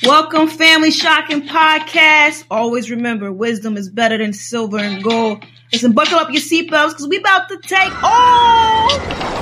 Welcome, Family Shocking Podcast. Always remember, wisdom is better than silver and gold. Listen, buckle up your seatbelts because we about to take off.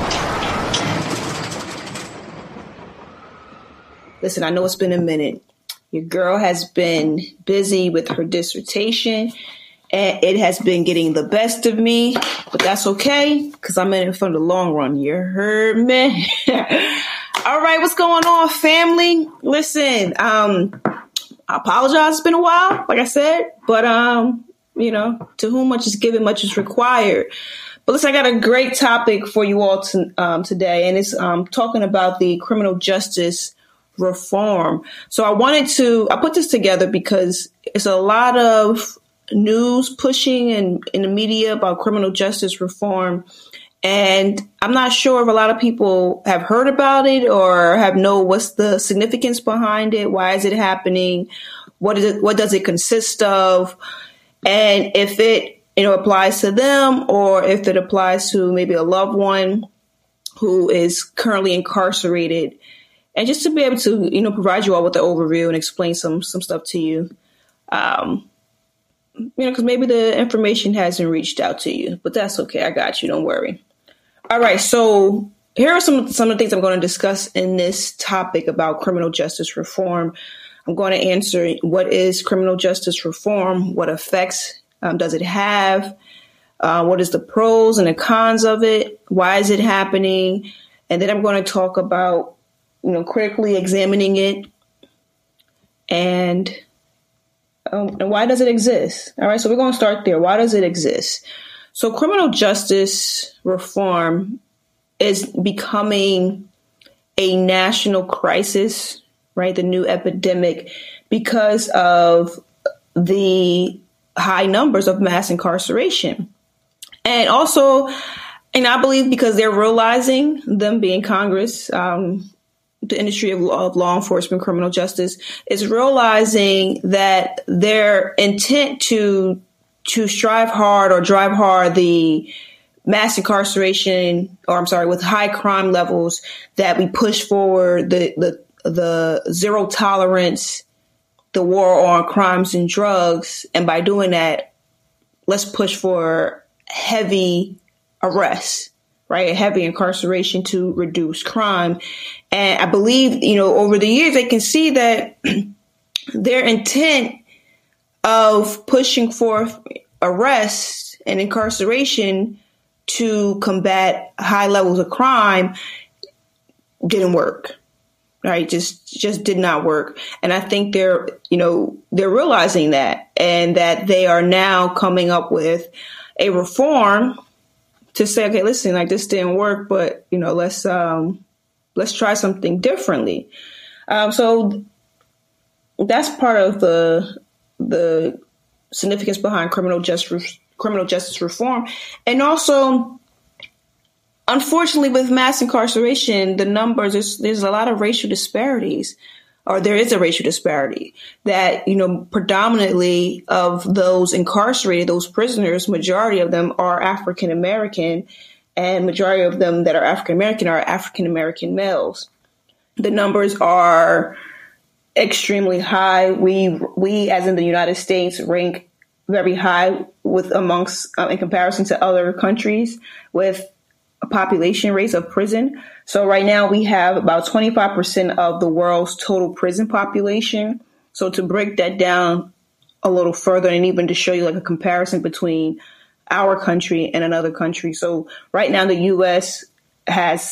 Listen, I know it's been a minute. Your girl has been busy with her dissertation, and it has been getting the best of me, but that's okay because I'm in it for the long run. You heard me? All right, what's going on, family? Listen, I apologize. It's been a while, like I said, but, to whom much is given, much is required. But listen, I got a great topic for you all today, and it's talking about the criminal justice reform. So I put this together because it's a lot of news pushing in the media about criminal justice reform. And I'm not sure if a lot of people have heard about it or know what's the significance behind it. Why is it happening? What does it consist of? And if it, applies to them or if it applies to maybe a loved one who is currently incarcerated. And just to be able to, provide you all with the overview and explain some stuff to you. Because maybe the information hasn't reached out to you, but that's okay. I got you. Don't worry. All right. So here are some of the things I'm going to discuss in this topic about criminal justice reform. I'm going to answer what is criminal justice reform? What effects does it have? What is the pros and the cons of it? Why is it happening? And then I'm going to talk about, critically examining it and why does it exist? All right. So we're going to start there. Why does it exist? So criminal justice reform is becoming a national crisis, right? The new epidemic because of the high numbers of mass incarceration. And also, I believe because they're realizing, them being Congress, the industry of law enforcement, criminal justice, is realizing that their intent to strive hard or drive hard the mass incarceration, with high crime levels, that we push forward the zero tolerance, the war on crimes and drugs. And by doing that, let's push for heavy arrests, right? Heavy incarceration to reduce crime. And I believe, over the years, they can see that their intent of pushing for arrests and incarceration to combat high levels of crime didn't work, right? Just did not work. And I think they're realizing that, and that they are now coming up with a reform to say, okay, listen, like this didn't work, but let's try something differently. So that's part of the significance behind criminal justice reform. And also, unfortunately, with mass incarceration, the numbers, there's a lot of racial disparities, or there is a racial disparity that, predominantly of those incarcerated, those prisoners, majority of them are African American, and majority of them that are African American are African American males. The numbers are extremely high. We as in the United States rank very high amongst in comparison to other countries with a population rates of prison. So right now we have about 25% of the world's total prison population. So to break that down a little further, and even to show you like a comparison between our country and another country. So right now the U.S. has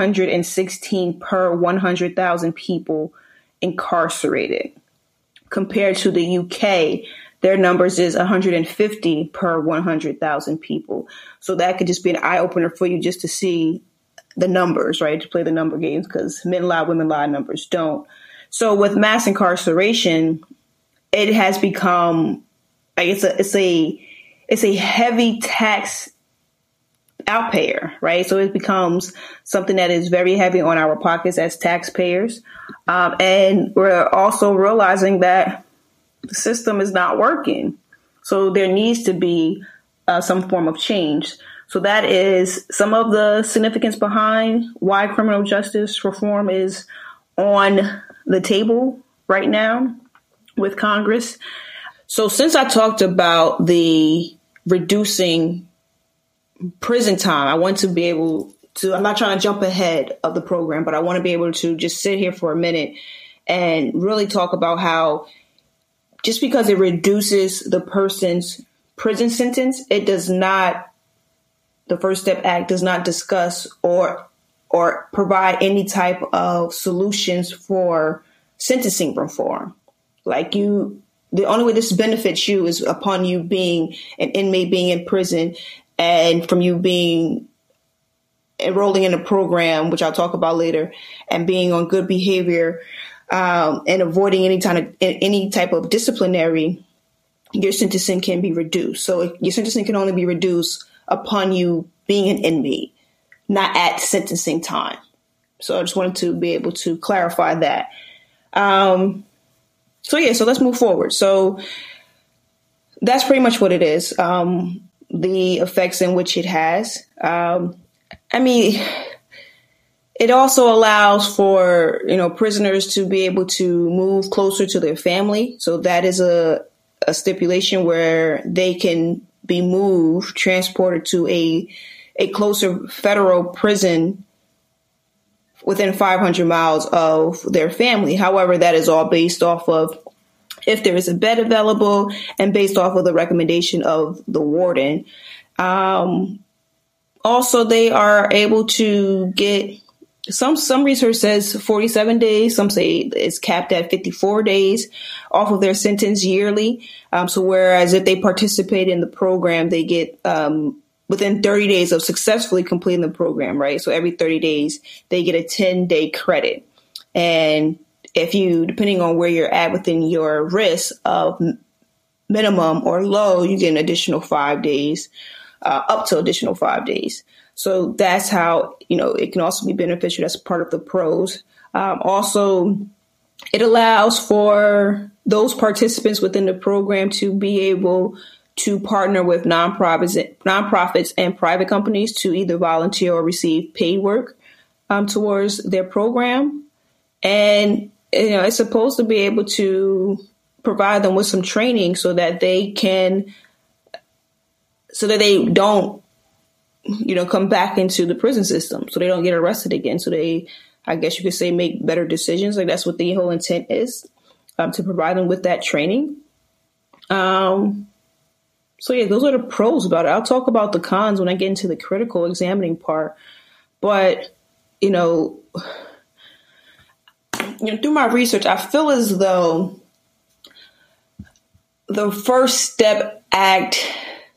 716 per 100,000 people incarcerated, compared to the UK. Their numbers is 150 per 100,000 people. So that could just be an eye opener for you just to see the numbers, right? To play the number games, because men lie, women lie, numbers don't. So with mass incarceration, it has become like it's a heavy tax outpayer, right? So it becomes something that is very heavy on our pockets as taxpayers. And we're also realizing that the system is not working. So there needs to be some form of change. So that is some of the significance behind why criminal justice reform is on the table right now with Congress. So since I talked about the reducing prison time, I want to be able to, I'm not trying to jump ahead of the program, but I want to be able to just sit here for a minute and really talk about how just because it reduces the person's prison sentence, it does not, the First Step Act does not discuss or provide any type of solutions for sentencing reform. Like you, the only way this benefits you is upon you being an inmate, being in prison, and from you being enrolling in a program, which I'll talk about later, and being on good behavior, and avoiding any type of disciplinary, your sentencing can be reduced. So your sentencing can only be reduced upon you being an inmate, not at sentencing time. So I just wanted to be able to clarify that. So let's move forward. So that's pretty much what it is. The effects in which it has. It also allows for, prisoners to be able to move closer to their family. So that is a stipulation where they can be moved, transported to a closer federal prison within 500 miles of their family. However, that is all based off of if there is a bed available and based off of the recommendation of the warden. Also, they are able to get some research says 47 days. Some say it's capped at 54 days off of their sentence yearly. So whereas if they participate in the program, they get within 30 days of successfully completing the program, right? So every 30 days, they get a 10-day credit. And if you, depending on where you're at within your risk of minimum or low, you get an additional 5 days, up to additional 5 days. So that's how, it can also be beneficial. That's part of the pros. Also, it allows for those participants within the program to be able to partner with nonprofits and private companies to either volunteer or receive paid work towards their program. And, it's supposed to be able to provide them with some training so that they don't, come back into the prison system, so they don't get arrested again. So they, I guess you could say, make better decisions. Like that's what the whole intent is, to provide them with that training. Those are the pros about it. I'll talk about the cons when I get into the critical examining part. But, through my research, I feel as though the First Step Act,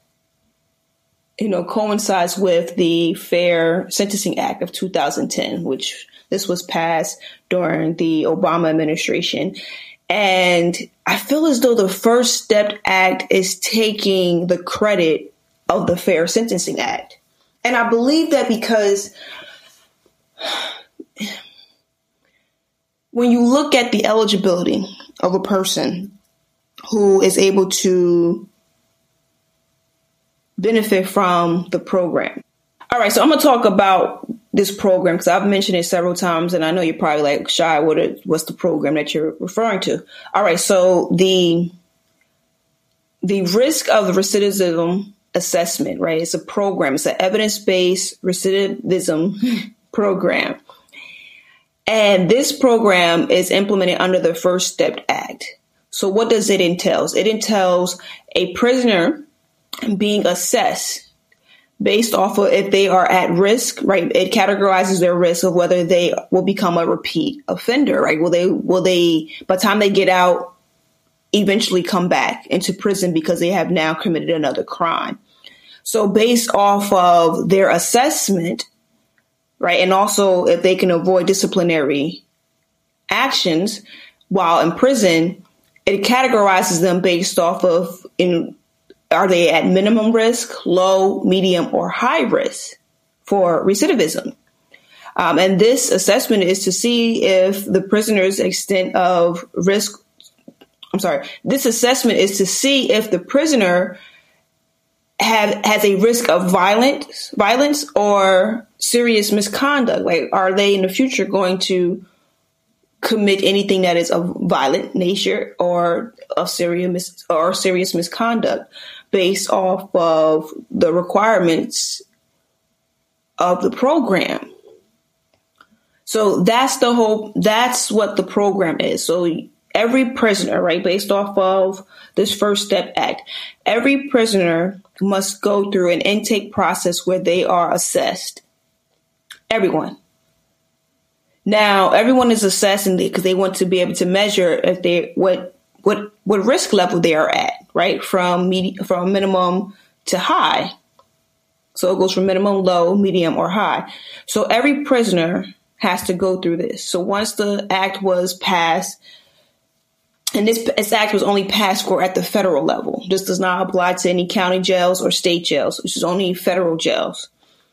coincides with the Fair Sentencing Act of 2010, which this was passed during the Obama administration. And I feel as though the First Step Act is taking the credit of the Fair Sentencing Act. And I believe that because when you look at the eligibility of a person who is able to benefit from the program. All right, so I'm going to talk about this program because I've mentioned it several times, and I know you're probably like, Shy, what's the program that you're referring to? All right, so the risk of recidivism assessment, right? It's a program. It's an evidence-based recidivism program. And this program is implemented under the First Step Act. So what does it entail? It entails a prisoner being assessed based off of if they are at risk, right? It categorizes their risk of whether they will become a repeat offender, right? Will they, by the time they get out, eventually come back into prison because they have now committed another crime? So based off of their assessment, right? And also if they can avoid disciplinary actions while in prison, it categorizes them based off of, are they at minimum risk, low, medium, or high risk for recidivism? And this assessment is to see if the prisoner's extent of risk. This assessment is to see if the prisoner has a risk of violence or serious misconduct. Like, are they in the future going to commit anything that is of violent nature or of serious misconduct based off of the requirements of the program. So that's what the program is. So every prisoner, right, based off of this First Step Act, every prisoner must go through an intake process where they are assessed. Everyone. Now, everyone is assessing because they want to be able to measure if they what risk level they are at, right? From minimum to high. So it goes from minimum, low, medium, or high. So every prisoner has to go through this. So once the act was passed, and this act was only passed for at the federal level. This does not apply to any county jails or state jails. This is only federal jails.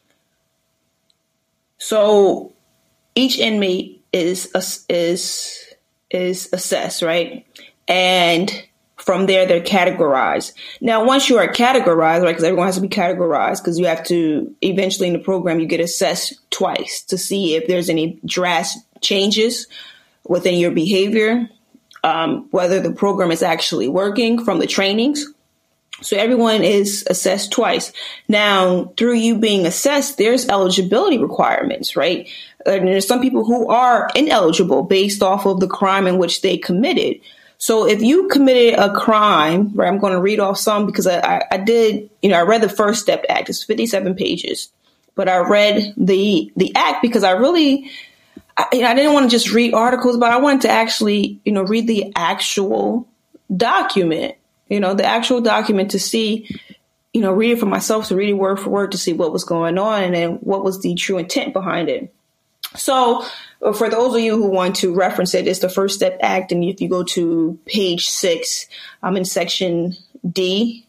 So each inmate is assessed, right? And from there, they're categorized. Now, once you are categorized, right, because everyone has to be categorized, because you have to eventually in the program, you get assessed twice to see if there's any drastic changes within your behavior, whether the program is actually working from the trainings. So everyone is assessed twice. Now, through you being assessed, there's eligibility requirements, right? And there's some people who are ineligible based off of the crime in which they committed. So if you committed a crime, right, I'm going to read off some because I read the First Step Act. It's 57 pages, but I read the act because I didn't want to just read articles, but I wanted to actually, read the actual document, the actual document to see, read it for myself, to read it word for word to see what was going on and then what was the true intent behind it. So for those of you who want to reference it, it's the First Step Act. And if you go to page 6, I'm in section D.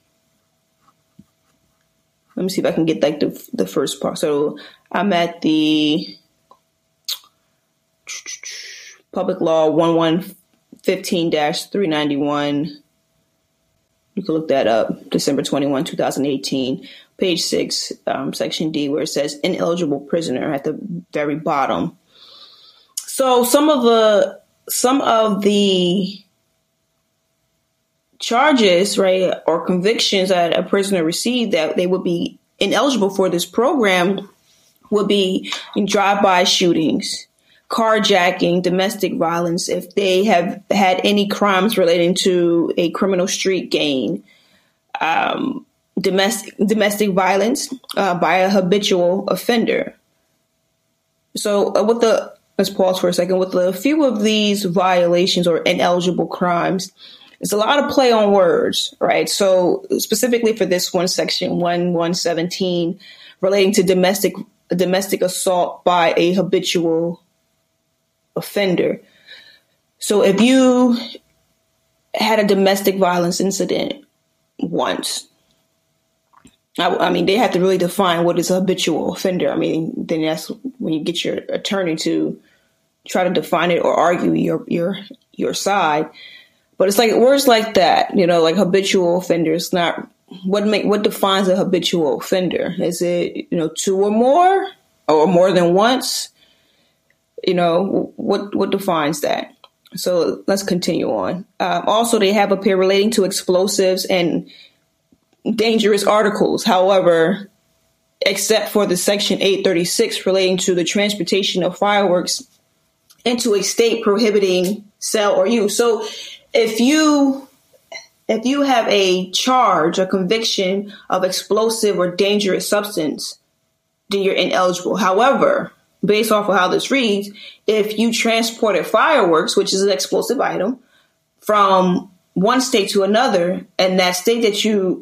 Let me see if I can get like the first part. So I'm at the Public Law 1115-391. You can look that up, December 21, 2018, page 6, section D, where it says ineligible prisoner at the very bottom. So some of the charges, right, or convictions that a prisoner received that they would be ineligible for this program would be drive-by shootings, carjacking, domestic violence, if they have had any crimes relating to a criminal street gang, domestic violence by a habitual offender. So let's pause for a second. With a few of these violations or ineligible crimes, there's a lot of play on words, right? So specifically for this one, section 1117, relating to domestic assault by a habitual offender. So if you had a domestic violence incident once, I mean, they have to really define what is a habitual offender. I mean, then that's when you get your attorney to try to define it or argue your side. But it's like words like that, like habitual offender. It's not what defines a habitual offender. Is it, 2 or more than once? What defines that? So let's continue on. Also, they have up here relating to explosives and dangerous articles. However, except for the section 836 relating to the transportation of fireworks into a state prohibiting sale or use. So if you have a charge, a conviction of explosive or dangerous substance, then you're ineligible. However, based off of how this reads, if you transported fireworks, which is an explosive item, from one state to another, and that state that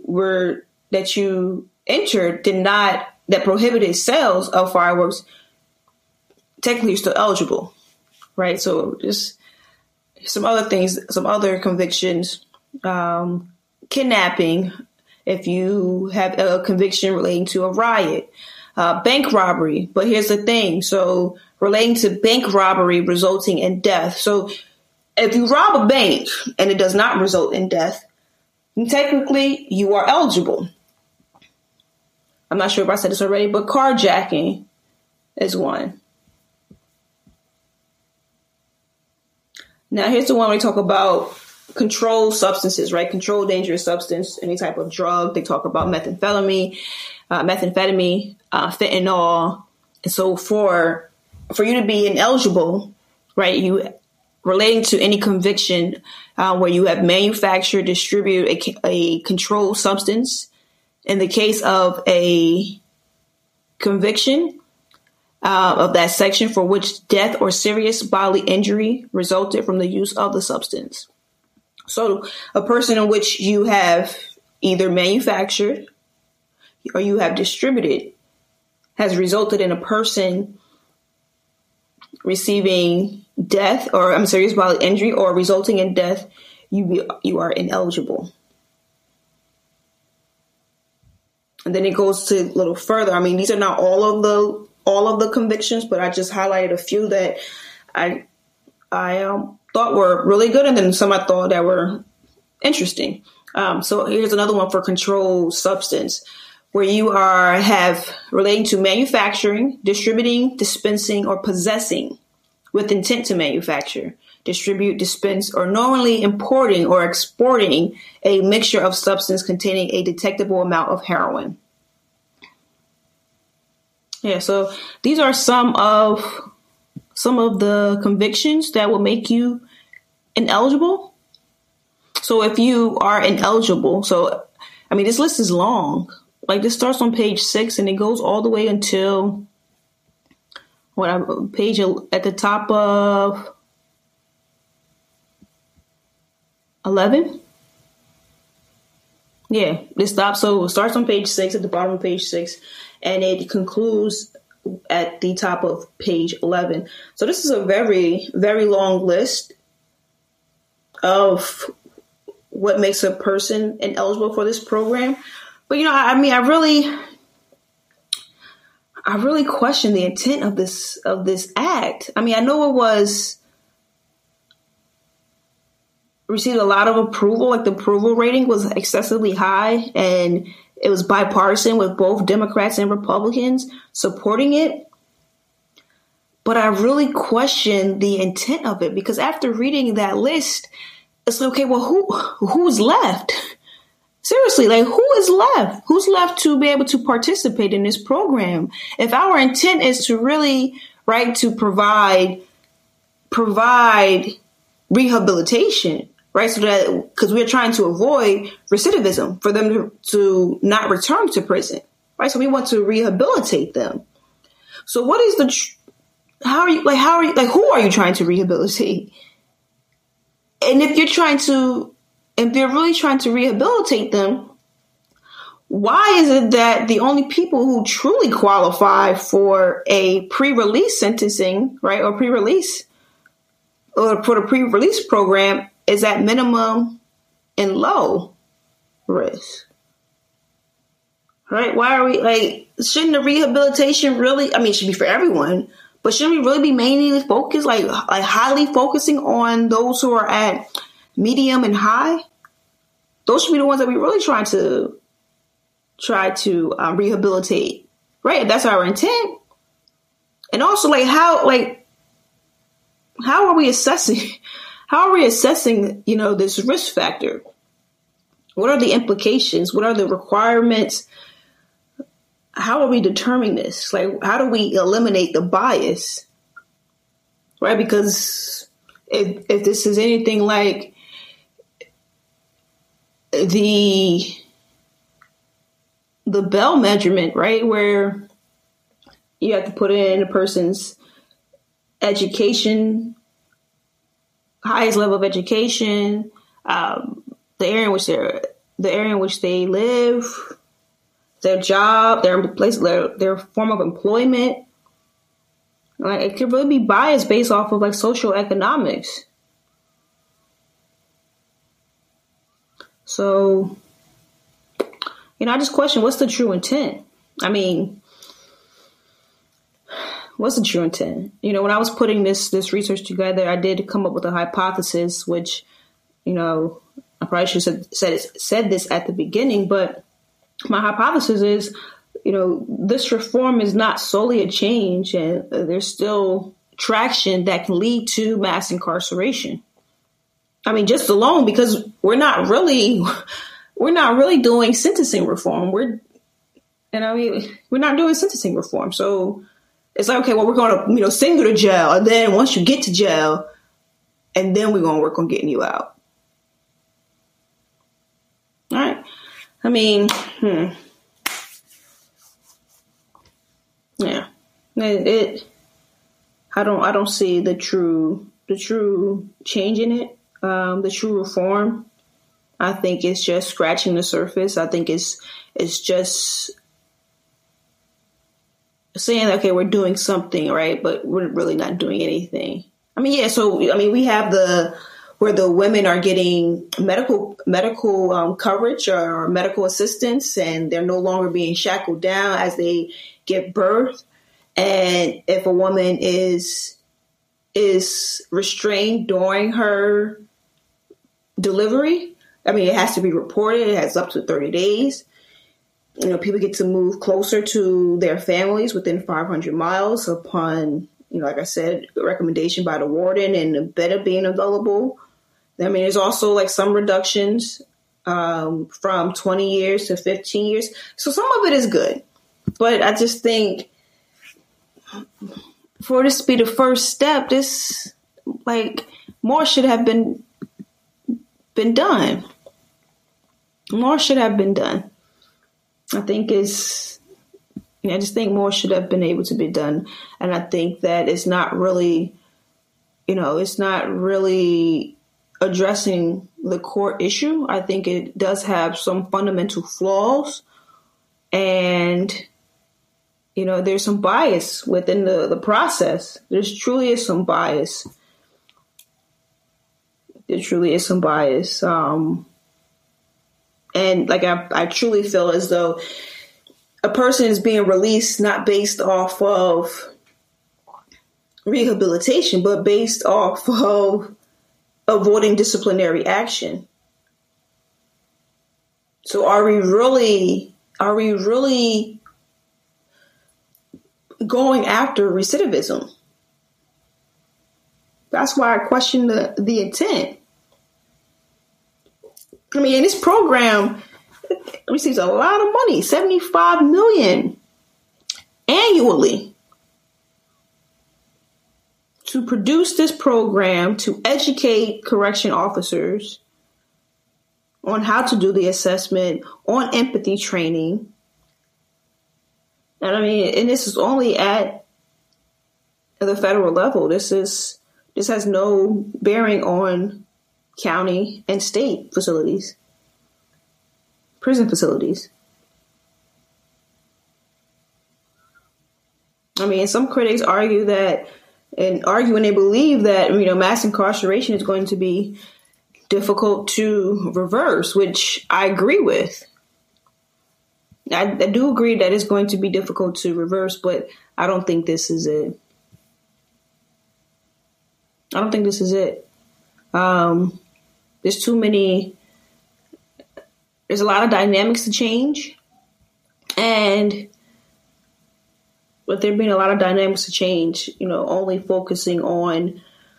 you entered that prohibited sales of fireworks, technically you're still eligible, right? So just some other things, some other convictions, kidnapping, if you have a conviction relating to a riot, bank robbery. But here's the thing. So relating to bank robbery resulting in death. So if you rob a bank and it does not result in death, then technically you are eligible. I'm not sure if I said this already, but carjacking is one. Now, here's the one we talk about controlled substances, right? Controlled dangerous substance, any type of drug. They talk about methamphetamine, fentanyl. And so for you to be ineligible, right, you relating to any conviction where you have manufactured, distributed a controlled substance. In the case of a conviction of that section for which death or serious bodily injury resulted from the use of the substance. So a person in which you have either manufactured or you have distributed has resulted in a person receiving death or serious bodily injury or resulting in death, you are ineligible. And then it goes to a little further. I mean, these are not all of the convictions, but I just highlighted a few that I thought were really good, and then some I thought that were interesting. So here's another one for controlled substance, where you have relating to manufacturing, distributing, dispensing, or possessing with intent to manufacture, distribute, dispense, or knowingly importing or exporting a mixture of substance containing a detectable amount of heroin. Yeah, so these are some of the convictions that will make you ineligible. So if you are ineligible, this list is long. Like, this starts on page 6 and it goes all the way until page at the top of 11. Yeah, it stops. So it starts on page 6 at the bottom of page 6, and it concludes at the top of page 11. So this is a very, very long list of what makes a person ineligible for this program. But, I really question the intent of this act. I mean, I know it received a lot of approval. Like, the approval rating was excessively high, and it was bipartisan with both Democrats and Republicans supporting it. But I really question the intent of it, because after reading that list, it's like, okay, well, who's left? Seriously, like, who is left? Who's left to be able to participate in this program? If our intent is to really, right, to provide rehabilitation, right, so that, because we're trying to avoid recidivism, for them to not return to prison, right? So we want to rehabilitate them. So what is who are you trying to rehabilitate? And if you're really trying to rehabilitate them, why is it that the only people who truly qualify for a pre-release sentencing, right, or pre-release, or for the pre-release program is at minimum and low risk? Right? Why are we, shouldn't the rehabilitation really, it should be for everyone, but shouldn't we really be mainly focused, like highly focusing on those who are at medium and high? Those should be the ones that we really try to rehabilitate, right? If that's our intent. And also, how are we assessing? How are we assessing, this risk factor? What are the implications? What are the requirements? How are we determining this? Like, how do we eliminate the bias? Right? Because if this is anything like the Bell measurement, right, where you have to put in a person's education, highest level of education, the area in which they live, their job, their place, their form of employment. Like, it could really be biased based off of social economics. So, I just question, what's the true intent? What's the true intent? When I was putting this research together, I did come up with a hypothesis, which, I probably should have said this at the beginning, but my hypothesis is, this reform is not solely a change, and there's still traction that can lead to mass incarceration. I mean, just alone because we're not really doing sentencing reform. We're not doing sentencing reform. So it's like, okay, well, we're going to, send you to jail. And then once you get to jail, and then we're going to work on getting you out. All right. I mean, yeah, I don't see the true change in it. The true reform. I think it's just scratching the surface. I think it's just saying, okay, we're doing something, right? But we're really not doing anything. I mean, yeah. So, we have where the women are getting medical coverage or medical assistance, and they're no longer being shackled down as they give birth. And if a woman is restrained during her delivery, it has to be reported. It has up to 30 days. People get to move closer to their families within 500 miles upon, like I said, recommendation by the warden and a bed being available. There's also like some reductions from 20 years to 15 years. So some of it is good. But I just think for this to be the first step, more should have been done. More should have been done. I just think more should have been able to be done. And I think that it's not really addressing the core issue. I think it does have some fundamental flaws, and there's some bias within the process. There's truly is some bias. There truly is some bias. And I truly feel as though a person is being released not based off of rehabilitation, but based off of avoiding disciplinary action. So are we really going after recidivism? That's why I question the intent. And this program receives a lot of money, $75 million annually, to produce this program to educate correction officers on how to do the assessment, on empathy training. And and this is only at the federal level. This has no bearing on county and state facilities, prison facilities. Some critics argue that, and they believe that, mass incarceration is going to be difficult to reverse, which I agree with. I do agree that it's going to be difficult to reverse, but I don't think this is it. There's a lot of dynamics to change, and with there being a lot of dynamics to change, only focusing on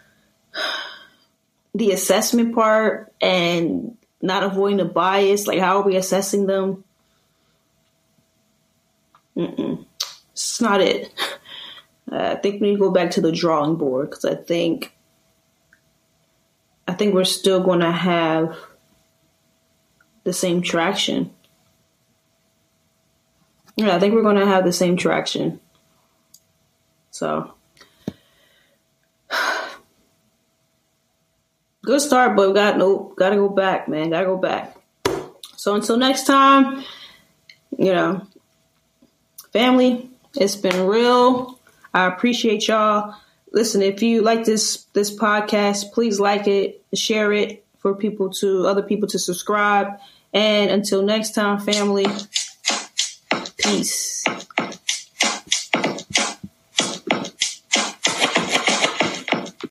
the assessment part and not avoiding the bias, like how are we assessing them? It's not it. I think we need to go back to the drawing board, because I think we're still going to have the same traction. Yeah, I think we're going to have the same traction. So, good start, but gotta go back, man. Gotta go back. So until next time, family, it's been real. I appreciate y'all. Listen, if you like this podcast, please like it, share it for other people to subscribe. And until next time, family, peace.